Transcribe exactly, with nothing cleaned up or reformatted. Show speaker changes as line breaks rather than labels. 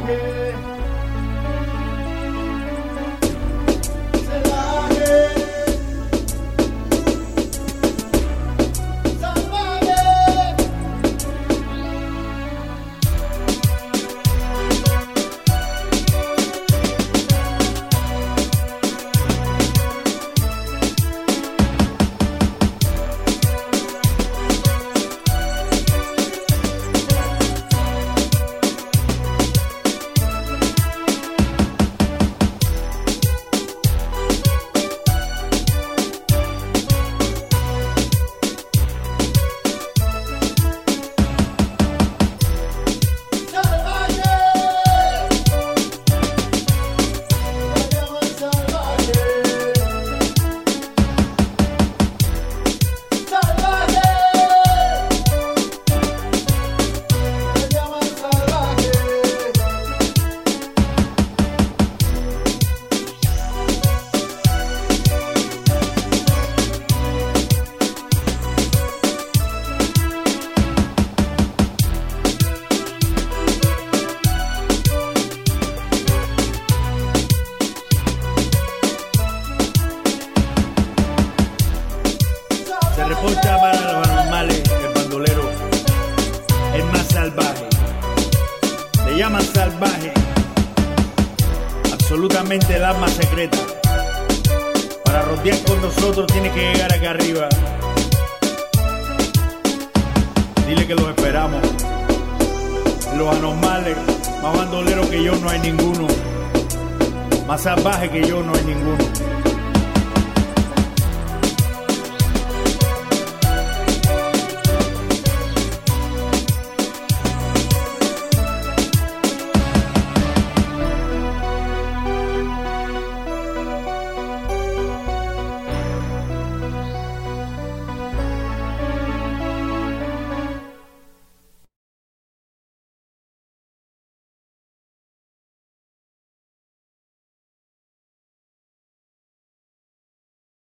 Reporta para los anormales, el bandolero, el más salvaje. Le llaman salvaje, absolutamente el arma secreta. Para rodear con nosotros tiene que llegar acá arriba. Dile que los esperamos. Los anormales, más bandoleros que yo no hay ninguno. Más salvaje que yo no hay ninguno.